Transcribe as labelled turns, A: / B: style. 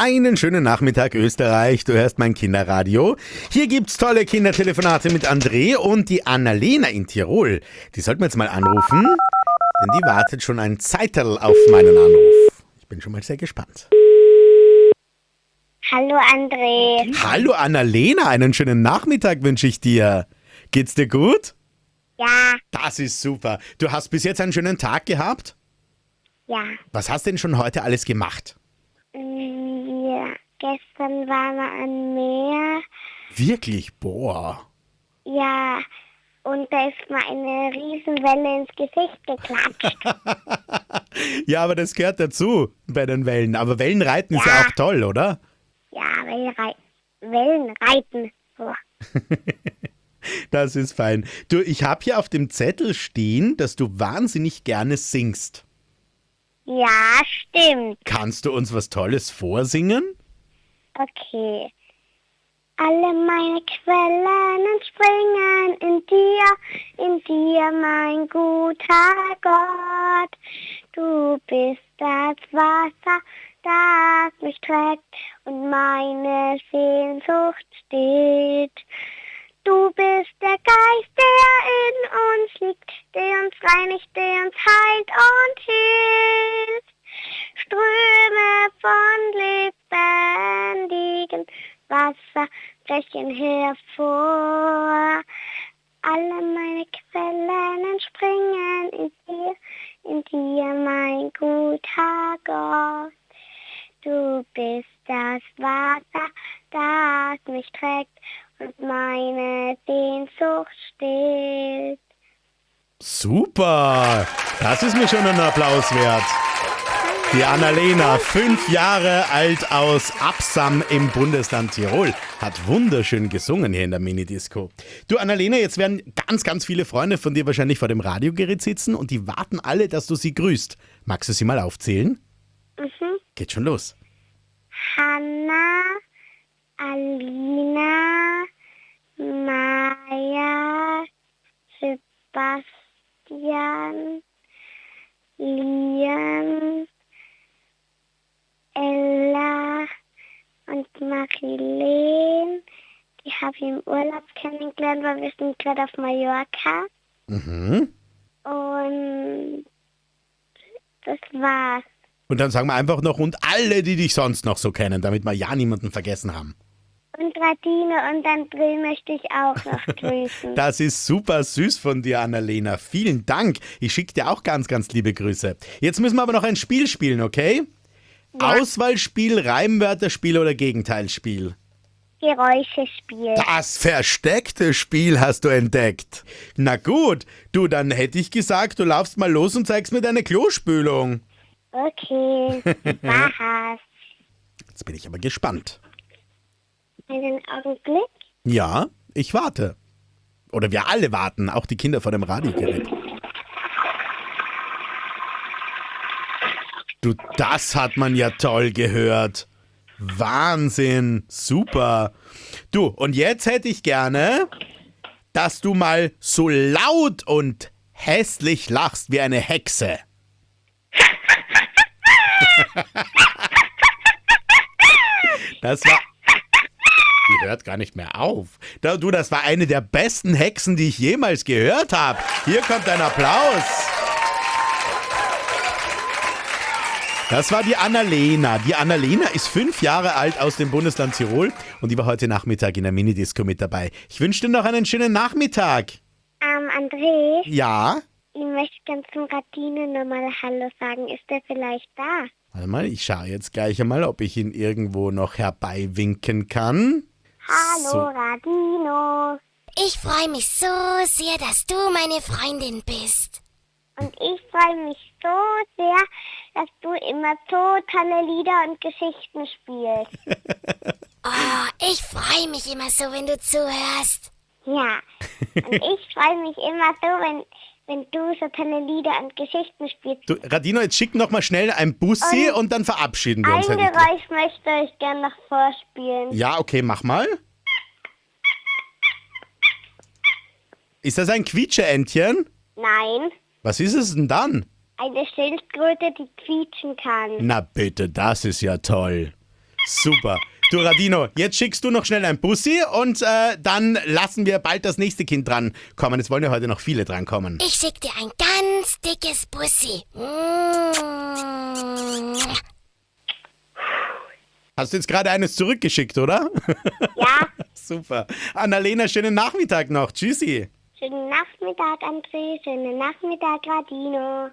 A: Einen schönen Nachmittag, Österreich. Du hörst mein Kinderradio. Hier gibt's tolle Kindertelefonate mit André und die Annalena in Tirol. Die sollten wir jetzt mal anrufen, denn die wartet schon ein Zeiterl auf meinen Anruf. Ich bin schon mal sehr gespannt.
B: Hallo André.
A: Hallo Annalena, einen schönen Nachmittag wünsche ich dir. Geht's dir gut?
B: Ja,
A: Das ist super. Du hast bis jetzt einen schönen Tag gehabt?
B: ja.
A: Was hast denn schon heute alles gemacht?
B: Ja, gestern waren wir am Meer.
A: Wirklich? Boah.
B: Ja, und da ist mir eine Riesenwelle ins Gesicht geklatscht.
A: Ja, aber das gehört dazu bei den Wellen. Aber Wellenreiten ist ja auch toll, oder?
B: Ja, Wellenreiten. So.
A: Das ist fein. Du, ich habe hier auf dem Zettel stehen, dass du wahnsinnig gerne singst.
B: Ja, stimmt.
A: Kannst du uns was Tolles vorsingen?
B: Okay. Alle meine Quellen entspringen in dir, mein guter Gott. Du bist das Wasser, das mich trägt und meine Sehnsucht stillt. Du bist der Geist, der in uns liegt, der uns reinigt, der uns heilt und hilft. Ströme von lebendigem Wasser brechen hervor. Alle meine Quellen entspringen in dir, mein guter Gott. Du bist das Wasser, das mich trägt und meine Sehnsucht stillt.
A: Super! Das ist mir schon ein Applaus wert. Die Annalena, 5 Jahre alt aus Absam im Bundesland Tirol, hat wunderschön gesungen hier in der Minidisco. Du Annalena, jetzt werden ganz, ganz viele Freunde von dir wahrscheinlich vor dem Radiogerät sitzen und die warten alle, dass du sie grüßt. Magst du sie mal aufzählen? Geht schon los.
B: Hanna, Alina, Maja, Sebastian, Liam, Ella und Marilene. Die habe ich im Urlaub kennengelernt, weil wir sind gerade auf Mallorca.
A: Mhm.
B: Und das war's.
A: Und dann sagen wir einfach noch, und alle, die dich sonst noch so kennen, damit wir ja niemanden vergessen haben.
B: Und Radine und André möchte ich auch noch grüßen.
A: Das ist super süß von dir, Annalena. Vielen Dank. Ich schicke dir auch ganz, ganz liebe Grüße. Jetzt müssen wir aber noch ein Spiel spielen, okay?
B: Ja.
A: Auswahlspiel, Reimwörterspiel oder Gegenteilsspiel?
B: Geräuschespiel.
A: Das versteckte Spiel hast du entdeckt. Na gut, du, dann hätte ich gesagt, du laufst mal los und zeigst mir deine Klospülung.
B: Okay, was?
A: Jetzt bin ich aber gespannt.
B: Einen Augenblick.
A: Ja, ich warte. Oder wir alle warten, auch die Kinder vor dem Radiogerät. Du, das hat man ja toll gehört. Wahnsinn, super. Du, und jetzt hätte ich gerne, dass du mal so laut und hässlich lachst wie eine Hexe. Das war... Die hört gar nicht mehr auf. Du, das war eine der besten Hexen, die ich jemals gehört habe. Hier kommt ein Applaus. Das war die Annalena. Die Annalena ist 5 Jahre alt aus dem Bundesland Tirol und die war heute Nachmittag in der Minidisco mit dabei. Ich wünsche dir noch einen schönen Nachmittag.
B: André,
A: Ja?
B: ich möchte ganz zum Radine nochmal Hallo sagen. Ist der vielleicht da?
A: Warte mal, ich schaue jetzt gleich einmal, ob ich ihn irgendwo noch herbeiwinken kann.
B: Hallo
A: So.
B: Radino.
C: Ich freue mich so sehr, dass du meine Freundin bist.
B: Und ich freue mich so sehr, dass du immer so tolle Lieder und Geschichten spielst.
C: Oh, ich freue mich immer so, wenn du zuhörst.
B: Ja, und ich freue mich immer so, wenn du so tolle Lieder und Geschichten spielst.
A: Du, Radino, jetzt schick noch mal schnell ein Bussi und dann verabschieden wir uns.
B: Ein Geräusch möchte ich gerne noch vorspielen.
A: Ja, okay, mach mal. Ist das ein Quietscheentchen?
B: Nein,
A: Was ist es denn dann?
B: eine Schildkröte, die quietschen kann.
A: Na bitte, das ist ja toll. Super. Du Radino, jetzt schickst du noch schnell ein Bussi und dann lassen wir bald das nächste Kind dran kommen. Es wollen ja heute noch viele dran kommen.
C: Ich schick dir ein ganz dickes Bussi.
A: Hast du jetzt gerade eines zurückgeschickt, oder?
B: Ja,
A: Super. Annalena, schönen Nachmittag noch. Tschüssi.
B: schönen Nachmittag, André. Schönen Nachmittag, Radino.